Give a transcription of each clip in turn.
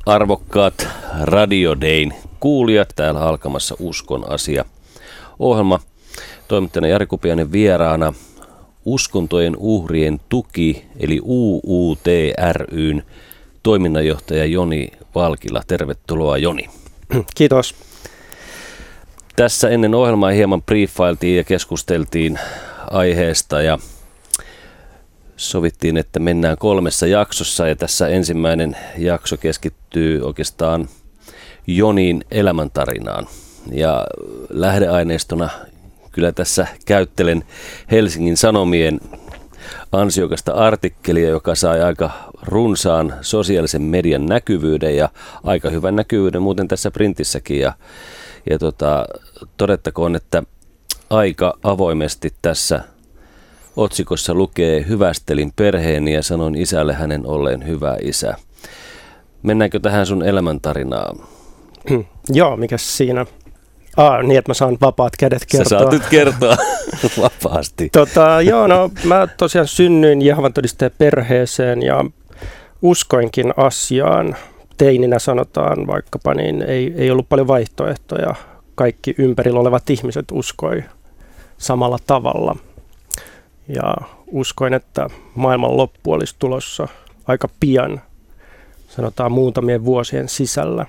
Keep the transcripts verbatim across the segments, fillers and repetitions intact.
Arvokkaat Radio Dayn kuulijat, täällä alkamassa Uskon asia -ohjelma. Toimittajana Jari Kupiainen, vieraana Uskontojen uhrien tuki eli U U T ry:n toiminnanjohtaja Joni Valkila. Tervetuloa, Joni. Kiitos. Tässä ennen ohjelmaa hieman briefailtiin ja keskusteltiin aiheesta ja sovittiin, että mennään kolmessa jaksossa, ja tässä ensimmäinen jakso keskittyy oikeastaan Jonin elämäntarinaan. Ja lähdeaineistona kyllä tässä käyttelen Helsingin Sanomien ansiokasta artikkelia, joka sai aika runsaan sosiaalisen median näkyvyyden ja aika hyvän näkyvyyden muuten tässä printissäkin. Ja, ja tota, todettakoon, että aika avoimesti tässä otsikossa lukee: hyvästelin perheeni ja sanoin isälle hänen olleen hyvä isä. Mennäänkö tähän sun elämäntarinaan? Joo, mikäs siinä? Ah, niin, että mä saan vapaat kädet kertoa. Sä saat nyt kertoa vapaasti. Tota, joo, no mä tosiaan synnyin Jehovan todistajan perheeseen ja uskoinkin asiaan. Teininä sanotaan vaikkapa, niin ei, ei ollut paljon vaihtoehtoja. Kaikki ympärillä olevat ihmiset uskoi samalla tavalla. Ja uskoin, että maailman loppu olisi tulossa aika pian, sanotaan muutamien vuosien sisällä.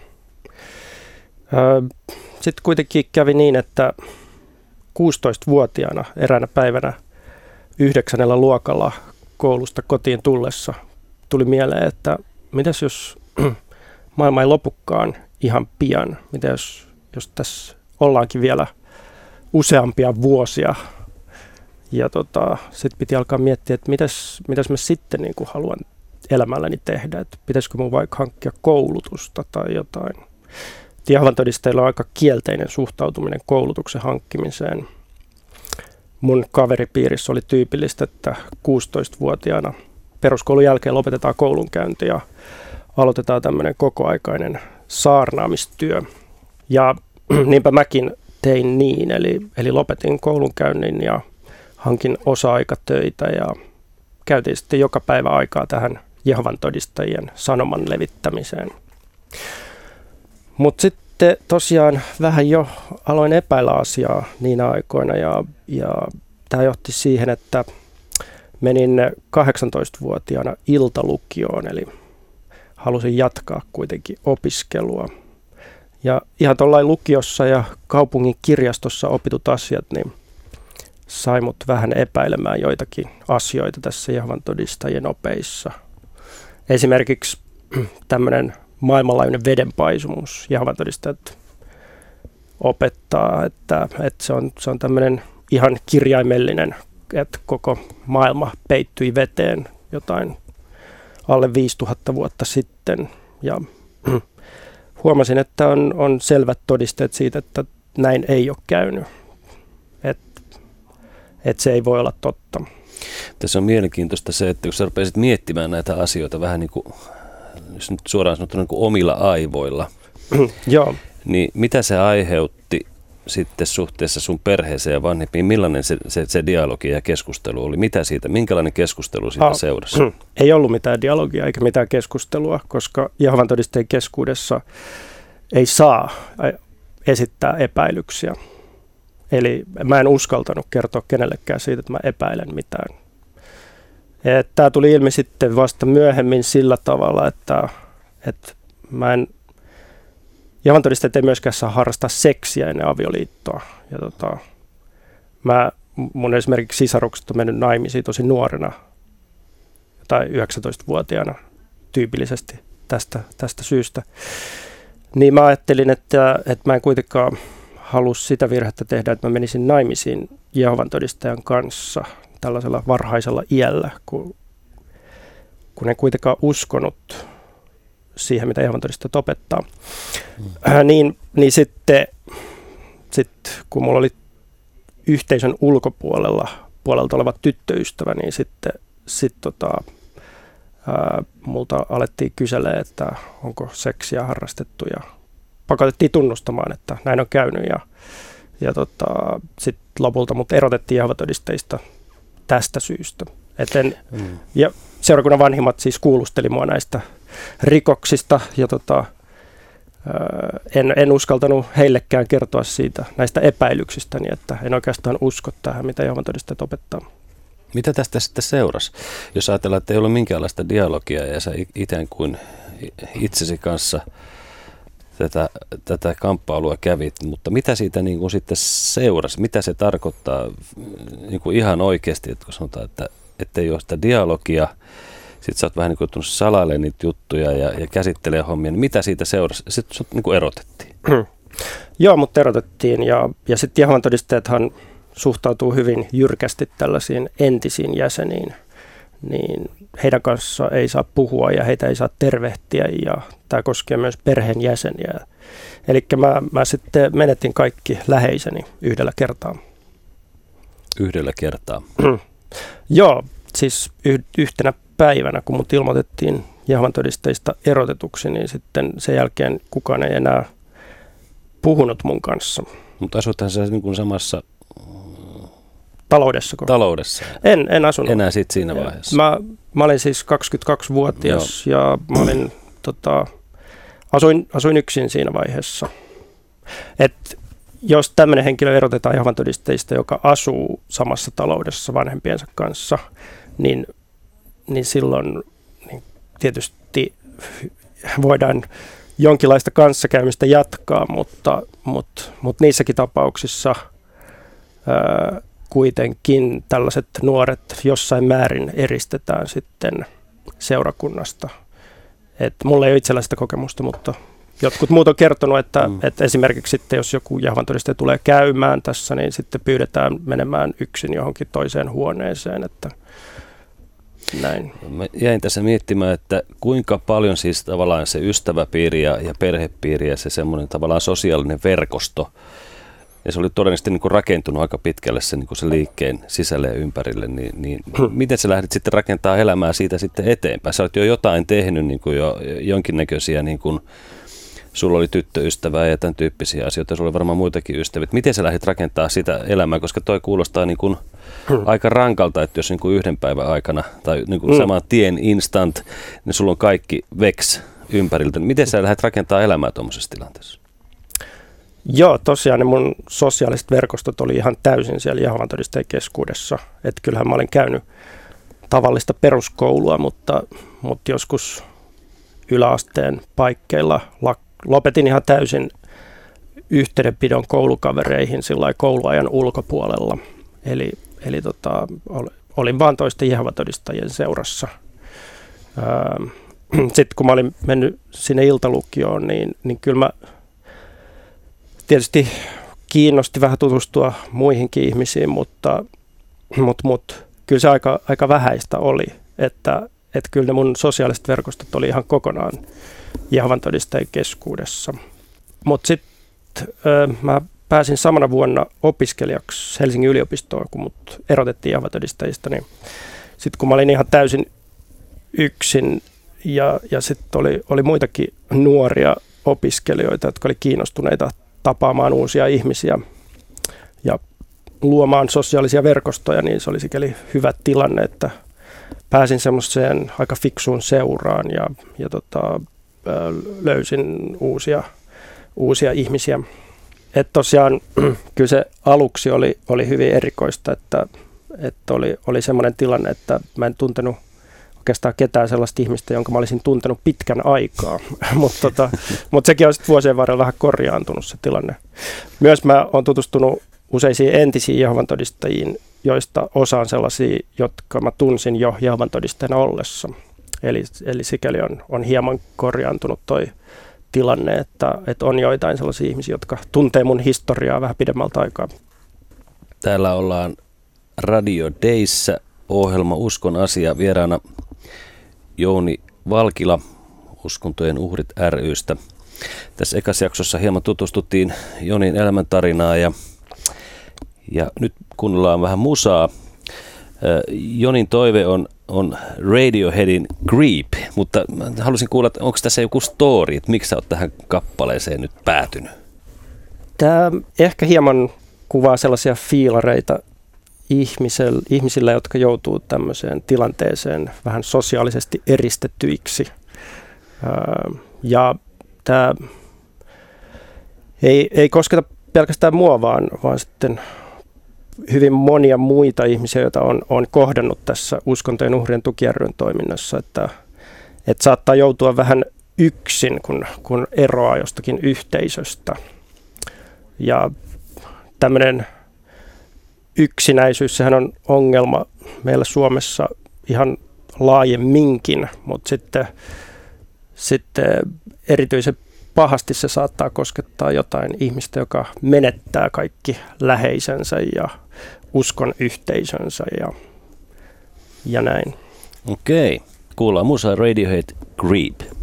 Sitten kuitenkin kävi niin, että kuusitoistavuotiaana eräänä päivänä yhdeksännellä luokalla koulusta kotiin tullessa tuli mieleen, että mitäs jos maailma ei lopukaan ihan pian, mitä jos, jos tässä ollaankin vielä useampia vuosia. Ja tota, sitten piti alkaa miettiä, että mitäs, mitäs mä sitten niin kuin haluan elämälläni tehdä, että pitäisikö mun vaikka hankkia koulutusta tai jotain. Jehovan todistajilla on aika kielteinen suhtautuminen koulutuksen hankkimiseen. Mun kaveripiirissä oli tyypillistä, että kuusitoistavuotiaana peruskoulun jälkeen lopetetaan koulunkäynti ja aloitetaan tämmöinen kokoaikainen saarnaamistyö. Ja niinpä mäkin tein niin, eli, eli lopetin koulunkäynnin ja hankin osa-aikatöitä ja käytiin sitten joka päivä aikaa tähän Jehovan todistajien sanoman levittämiseen. Mutta sitten tosiaan vähän jo aloin epäillä asiaa niinä aikoina ja, ja tämä johti siihen, että menin kahdeksantoistavuotiaana iltalukioon, eli halusin jatkaa kuitenkin opiskelua. Ja ihan tuollain lukiossa ja kaupungin kirjastossa opitut asiat, niin sai mut vähän epäilemään joitakin asioita tässä Jehovan todistajien opeissa. Esimerkiksi tämmöinen maailmanlaajuinen vedenpaisumus. Jehovan todistajat opettaa, että, että se on, se on tämmöinen ihan kirjaimellinen, että koko maailma peittyi veteen jotain alle viisituhatta vuotta sitten. Ja huomasin, että on, on selvät todisteet siitä, että näin ei ole käynyt. Että et se ei voi olla totta. Tässä on mielenkiintoista se, että jos sä rupeaisit miettimään näitä asioita vähän niin kuin, jos nyt suoraan sanottuna niin kuin omilla aivoilla, Joo. niin mitä se aiheutti sitten suhteessa sun perheeseen ja vanhempiin? Millainen se, se, se dialogi ja keskustelu oli? Mitä siitä, minkälainen keskustelu siitä ah, seurasi? Ei ollut mitään dialogia eikä mitään keskustelua, koska Jehovan todistajien keskuudessa ei saa esittää epäilyksiä. Eli mä en uskaltanut kertoa kenellekään siitä, että mä epäilen mitään. Tämä tuli ilmi sitten vasta myöhemmin sillä tavalla, että, että mä en, Jehovan todistajat ei myöskään saa harrastaa seksiä ennen avioliittoa. Ja tota, mä, mun esimerkiksi sisarukset on mennyt naimisiin tosi nuorena, tai yhdeksäntoistavuotiaana tyypillisesti tästä, tästä syystä. Niin mä ajattelin, että, että mä en kuitenkaan halua sitä virhettä tehdä, että mä menisin naimisiin Jehovan todistajan kanssa tällaisella varhaisella iällä, kun, kun en kuitenkaan uskonut siihen, mitä Jehovan todistajat opettaa. Mm. Äh, niin niin sitten, sitten, kun mulla oli yhteisön ulkopuolella puolelta oleva tyttöystävä, niin sitten sit, tota, äh, multa alettiin kyselemään, että onko seksiä harrastettu, ja pakotettiin tunnustamaan, että näin on käynyt. Ja, ja tota, sitten lopulta mut erotettiin Jehovan todistajista tästä syystä. En, mm. Ja seurakunnan vanhimmat siis kuulusteli mua näistä rikoksista ja tota, en, en uskaltanut heillekään kertoa siitä näistä epäilyksistä, niin että en oikeastaan usko tähän, mitä Jehovan todistajat opettaa. Mitä tästä sitten seurasi? Jos ajatellaan, että ei ollut minkäänlaista dialogia ja sä ikään kuin itsesi kanssa tätä, tätä kamppailua kävit, mutta mitä siitä niin kuin sitten seurasi? Mitä se tarkoittaa niin kuin ihan oikeasti, että kun sanotaan, että, että ei ole sitä dialogia, sitten sä oot vähän niin kuin joutunut salailemaan niitä juttuja ja, ja käsittelee hommia, niin mitä siitä seurasi? Sitten sut niin kuin erotettiin. Joo, mutta erotettiin ja, ja sitten Jehovan todistajathan suhtautuu hyvin jyrkästi tällaisiin entisiin jäseniin, niin heidän kanssa ei saa puhua ja heitä ei saa tervehtiä ja tämä koskee myös perheenjäseniä. Eli mä, mä sitten menetin kaikki läheiseni yhdellä kertaa. Yhdellä kertaa? Joo, siis y- yhtenä päivänä, kun mut ilmoitettiin Jehovan todistajista erotetuksi, niin sitten sen jälkeen kukaan ei enää puhunut mun kanssa. Mutta asuthan sä niin kuin samassa Taloudessako? Taloudessa. En, en asunut. Enää sitten siinä vaiheessa. Mä, mä olin siis kaksikymmentäkaksivuotias Joo. ja mä olin, tota, asuin, asuin yksin siinä vaiheessa. Et jos tämmöinen henkilö erotetaan Jehovan todistajista, joka asuu samassa taloudessa vanhempiensa kanssa, niin, niin silloin niin tietysti voidaan jonkinlaista kanssakäymistä jatkaa, mutta, mutta, mutta niissäkin tapauksissa ää, kuitenkin tällaiset nuoret jossain määrin eristetään sitten seurakunnasta. Et mulla ei ole itselläistä kokemusta, mutta jotkut muut on kertonut, että, mm. että esimerkiksi sitten, jos joku Jehovan todistaja tulee käymään tässä, niin sitten pyydetään menemään yksin johonkin toiseen huoneeseen. Että näin. Mä jäin tässä miettimään, että kuinka paljon siis tavallaan se ystäväpiiri ja, ja perhepiiri ja se semmoinen tavallaan sosiaalinen verkosto, ja se oli todennäköisesti niin kuin rakentunut aika pitkälle se, niin kuin se liikkeen sisälle ja ympärille, niin, niin hmm. miten sä lähdit sitten rakentaa elämää siitä sitten eteenpäin? Sä olet jo jotain tehnyt, niin kuin jo jonkinnäköisiä, niin kuin sulla oli tyttöystävää ja tämän tyyppisiä asioita, sulla oli varmaan muitakin ystäviä. Miten sä lähdit rakentaa sitä elämää, koska toi kuulostaa niin kuin hmm. aika rankalta, että jos niin kuin yhden päivän aikana tai niin kuin hmm. saman tien instant, niin sulla on kaikki veks ympäriltä. Miten sä lähdet rakentaa elämää tuommoisessa tilanteessa? Joo, tosiaan ne mun sosiaaliset verkostot oli ihan täysin siellä Jehovan todistajien keskuudessa. Että kyllähän mä olin käynyt tavallista peruskoulua, mutta, mutta joskus yläasteen paikkeilla lopetin ihan täysin yhteydenpidon koulukavereihin sillä kouluajan ulkopuolella. Eli, eli tota, olin vaan toisten Jehovan todistajien seurassa. Sitten kun mä olin mennyt sinne iltalukioon, niin, niin kyllä mä tietysti kiinnosti vähän tutustua muihinkin ihmisiin, mutta, mutta, mutta kyllä se aika, aika vähäistä oli, että, että kyllä ne mun sosiaaliset verkostot oli ihan kokonaan Jehovan todistajien keskuudessa. Mutta sitten mä pääsin samana vuonna opiskelijaksi Helsingin yliopistoon, kun mut erotettiin Jehovan todistajista, niin sitten kun mä olin ihan täysin yksin ja, ja sitten oli, oli muitakin nuoria opiskelijoita, jotka oli kiinnostuneita tapaamaan uusia ihmisiä ja luomaan sosiaalisia verkostoja, niin se oli sikäli hyvä tilanne, että pääsin semmoiseen aika fiksuun seuraan ja, ja tota, löysin uusia, uusia ihmisiä. Että tosiaan kyllä se aluksi oli, oli hyvin erikoista, että, että oli, oli semmoinen tilanne, että mä en tuntenut oikeastaan ketään sellaista ihmistä, jonka mä olisin tuntenut pitkän aikaa, mutta tota, mut sekin on sitten vuosien varrella vähän korjaantunut se tilanne. Myös mä oon tutustunut useisiin entisiin Jehovan todistajiin, joista osa on sellaisia, jotka mä tunsin jo Jehovan todistajana ollessa. Eli, eli sikäli on, on hieman korjaantunut toi tilanne, että, että on joitain sellaisia ihmisiä, jotka tuntee mun historiaa vähän pidemmältä aikaa. Täällä ollaan Radio Dayssä, ohjelma Uskon asia, vieraana Jouni Valkila Uskontojen uhrit ry:stä. Tässä ekassa jaksossa hieman tutustuttiin Jonin elämäntarinaa ja, ja nyt kuunnellaan vähän musaa. Jonin toive on, on Radioheadin Creep, mutta haluaisin kuulla, että onko tässä joku story, että miksi sä oot tähän kappaleeseen nyt päätynyt? Tämä ehkä hieman kuvaa sellaisia fiilareita, ihmisellä, ihmisillä, jotka joutuu tämmöiseen tilanteeseen vähän sosiaalisesti eristettyiksi. Ja tämä ei, ei kosketa pelkästään mua, vaan, vaan sitten hyvin monia muita ihmisiä, joita on, on kohdannut tässä Uskontojen uhrien tuki ry:n toiminnassa, että, että saattaa joutua vähän yksin, kun, kun eroaa jostakin yhteisöstä. Ja tämmöinen yksinäisyys, sehän on ongelma meillä Suomessa ihan laajemminkin, mutta sitten, sitten erityisen pahasti se saattaa koskettaa jotain ihmistä, joka menettää kaikki läheisensä ja uskon yhteisönsä ja, ja näin. Okei, kuullaan musaa Radiohead Creep.